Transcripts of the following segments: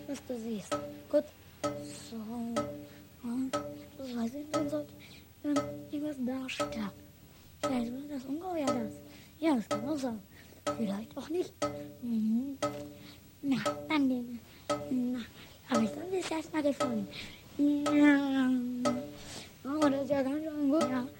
was du siehst. Gut. So. Und das weiß ich, dann sollte irgendwas darstellen. Vielleicht war das Ungeheuer das. Ja, das kann auch sein. Vielleicht auch nicht. Na, dann habe ich dann das erstmal gefunden. Ja. Oh, das ist ja ganz schön gut. Ja.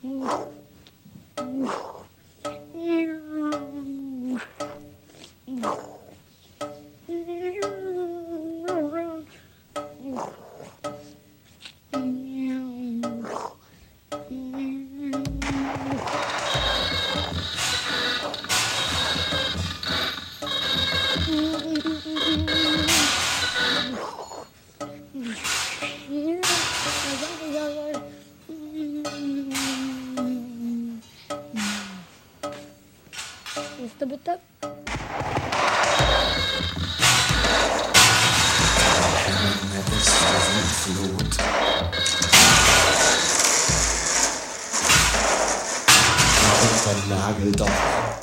Bitte, bitte. Flut. Und vernagelt doch.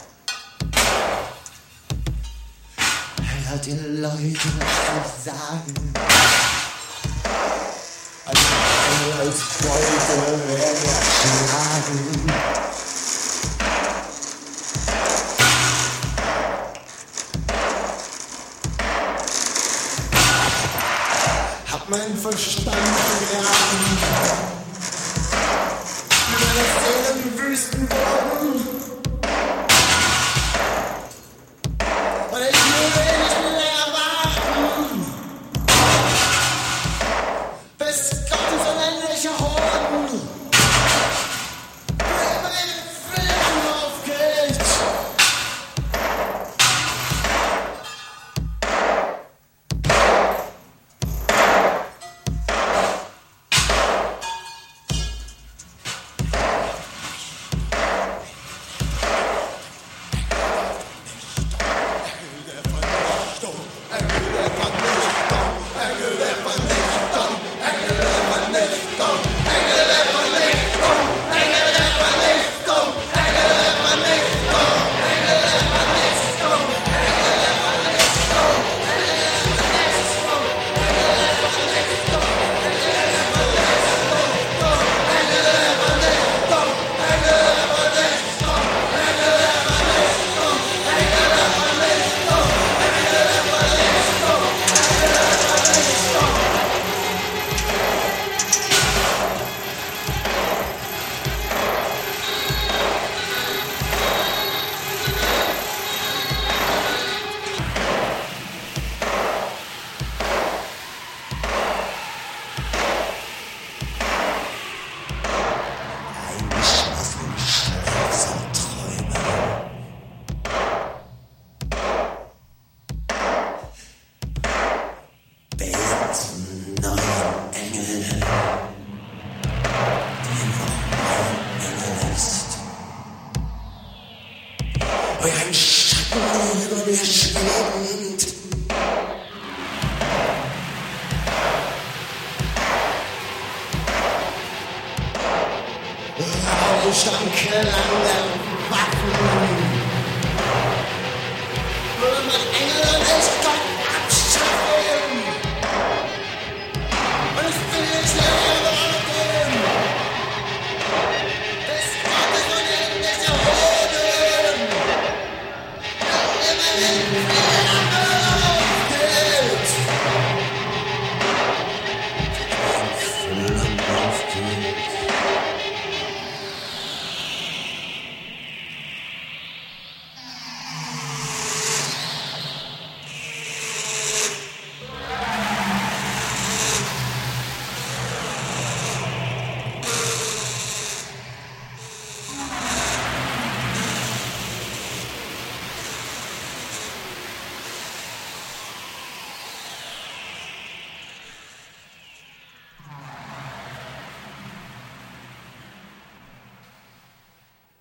Hört ihr Leute, was ich sagen? Als Beute werden erschlagen. Hab meinen Verstand vergraben. Meine Seelen wüsten worden. Und ich will nicht länger warten. Bis Gottes unendliche Horden über meine Flächen aufgeht. Euren Schatten über mir schwebend. Rausch am Klang der